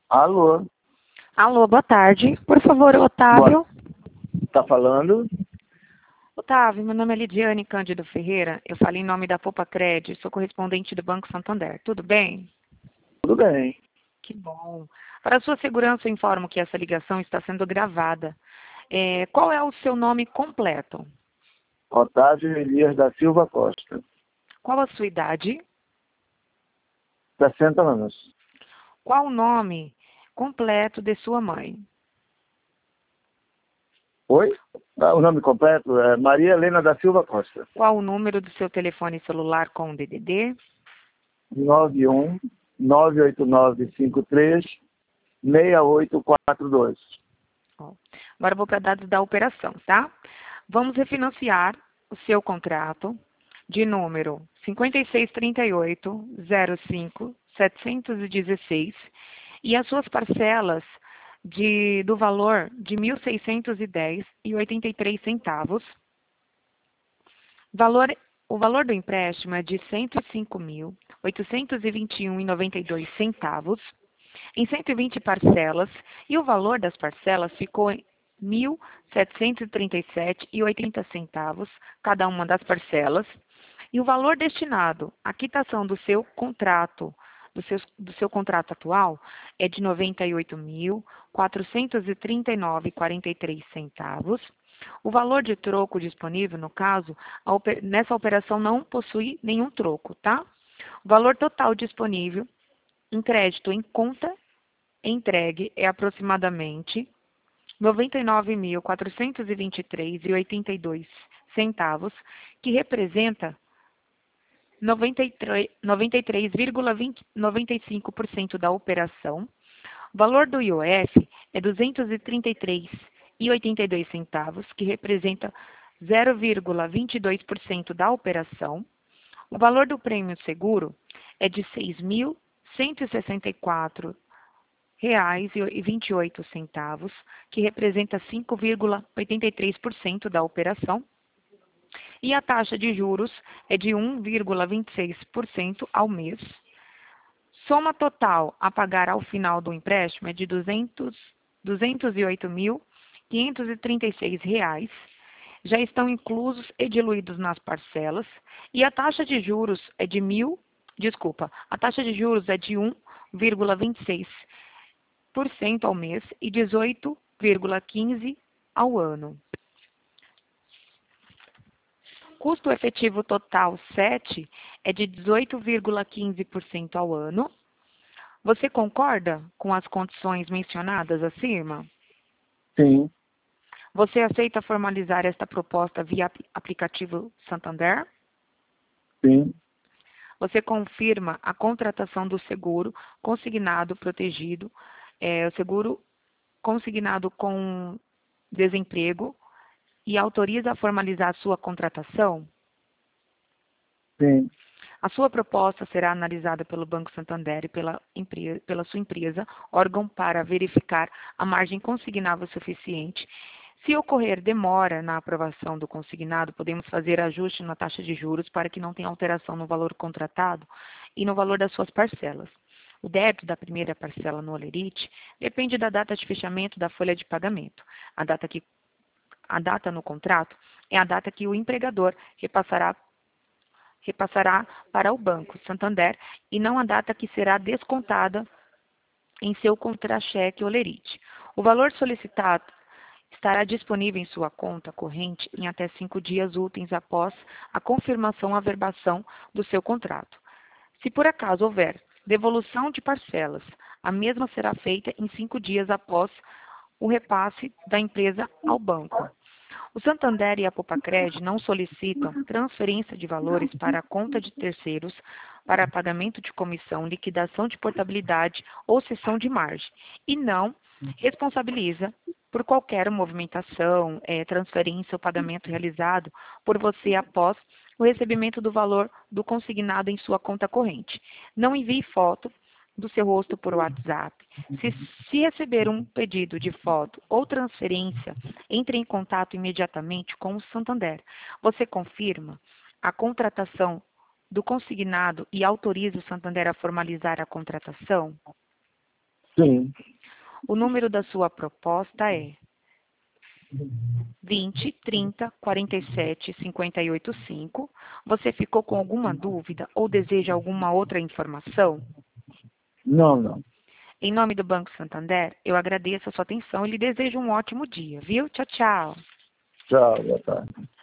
Alô, Alô, boa tarde. Por favor, boa, Otávio. tá falando? Otávio, meu nome é Lidiane Cândido Ferreira. Eu falo em nome da Popacred, sou correspondente do Banco Santander. Tudo bem? Tudo bem. Que bom. Para sua segurança, eu informo que essa ligação está sendo gravada. Qual é o seu nome completo? Otávio Elias da Silva Costa, Qual a sua idade? 60 anos. Qual o nome completo de sua mãe? Oi? O nome completo é Maria Helena da Silva Costa, Qual o número do seu telefone celular com o DDD? 91 98953 6842. Ó, Agora eu vou para dados da operação, tá? Vamos refinanciar o seu contrato de número 5638-05-716 e as suas parcelas do valor de R$ 1.610,83. Valor, o valor do empréstimo é de R$ 105.821,92 em 120 parcelas e o valor das parcelas ficou em R$ 1.737,80 cada uma das parcelas, e o valor destinado à quitação do seu contrato, do seu contrato atual é de R$ 98.439,43. O valor de troco disponível, no caso, nessa operação não possui nenhum troco, tá? O valor total disponível em crédito em conta entregue é aproximadamente R$ 99.423,82, que representa 93,95% da operação. O valor do IOF é R$ 233,82, que representa 0,22% da operação. O valor do prêmio seguro é de R$ 6.164,28, que representa 5,83% da operação. E a taxa de juros é de 1,26% ao mês. Soma total a pagar ao final do empréstimo é de R$ 208.536. Já estão inclusos e diluídos nas parcelas. E a taxa de juros é de a taxa de juros é de 1,26% ao mês e 18,15% ao ano. Custo efetivo total 7 é de 18,15% ao ano. Você concorda com as condições mencionadas acima? Sim, Você aceita formalizar esta proposta via aplicativo Santander? sim, Você confirma a contratação do seguro consignado protegido, o seguro consignado com desemprego e autoriza a formalizar a sua contratação? sim. A sua proposta será analisada pelo Banco Santander e pela sua empresa, órgão para verificar a margem consignável suficiente. Se ocorrer demora na aprovação do consignado, podemos fazer ajuste na taxa de juros para que não tenha alteração no valor contratado e no valor das suas parcelas. O débito da primeira parcela no Olerite depende da data de fechamento da folha de pagamento. A data no contrato é a data que o empregador repassará para o Banco Santander e não a data que será descontada em seu contra-cheque Olerite. O valor solicitado estará disponível em sua conta corrente em até 5 dias úteis após a confirmação ou averbação do seu contrato. Se por acaso houver devolução de parcelas, a mesma será feita em 5 dias após o repasse da empresa ao banco. O Santander e a Popacred não solicitam transferência de valores para a conta de terceiros para pagamento de comissão, liquidação de portabilidade ou cessão de margem e não responsabiliza por qualquer movimentação, transferência ou pagamento realizado por você após o recebimento do valor do consignado em sua conta corrente. Não envie foto do seu rosto por WhatsApp. Se receber um pedido de foto ou transferência, entre em contato imediatamente com o Santander. Você confirma a contratação do consignado e autoriza o Santander a formalizar a contratação? Sim. O número da sua proposta é 20 30 47 58 5. Você ficou com alguma dúvida ou deseja alguma outra informação? Não, não. Em nome do Banco Santander, eu agradeço a sua atenção e lhe desejo um ótimo dia, viu? Tchau, tchau. Tchau, boa tarde.